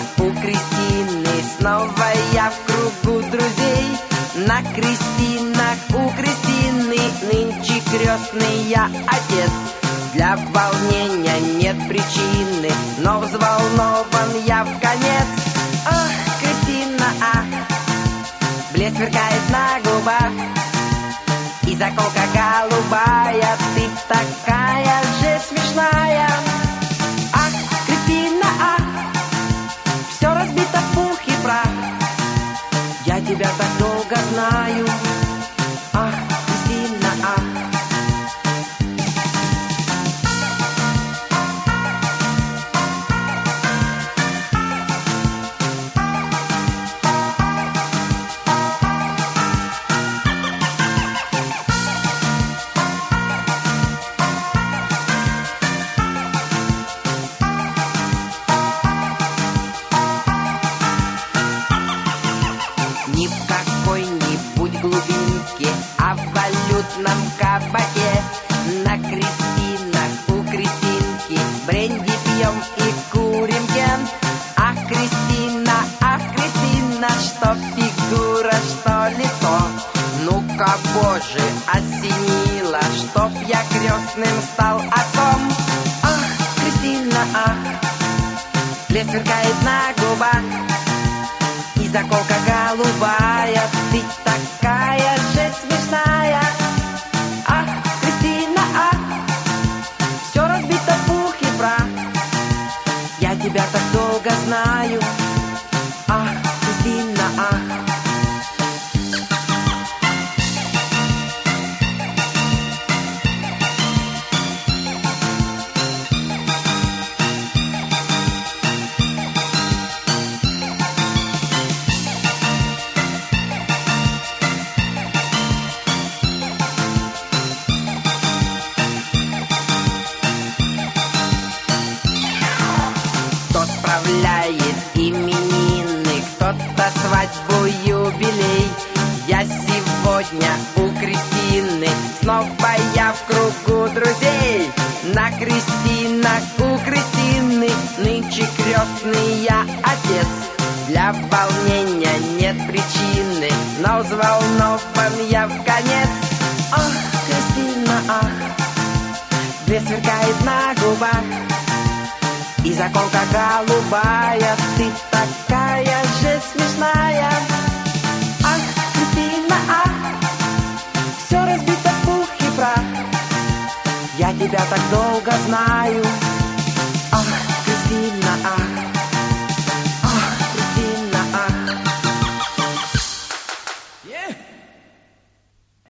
у Кристины, снова я в кругу друзей. На крестинах у Кристины нынче крестный я отец. Для волнения нет причины, но взволнован я вконец. Ах, Кристина, ах, блеск сверкает на губах, и заколка голубая, ты такая же смешная. Ах, Кристина, ах, все разбито в пух и прах, я тебя так долго знаю. Ах, Кристина, ах. Не в какой-нибудь глубинке, а в валютном кабаке. На крестинах у Кристинки бренди пьем и курим ген. Ах, Кристина, что фигура, что лицо. Ну-ка, Боже, осенило, чтоб я крестным стал отцом. Ах, Кристина, ах, блеск сверкает на губах, и заколка голубая, ты такая же смешная. Ах, Кристина, ах, все разбито в пух и прах, я тебя так долго знаю. Ах, Кристина, ах. Кто справляет именины, кто-то свадьбу, юбилей. Я сегодня у Кристины, снова я в кругу друзей. На крестинах у Кристины нынче крестный я отец. Для волнения нет причины, но взволнован я вконец. Ах, Кристина, ах, блеск сверкает на губах, и заколка голубая, ты такая же смешная. Ах, Кристина, ах, все разбито в пух и прах, я тебя так долго знаю.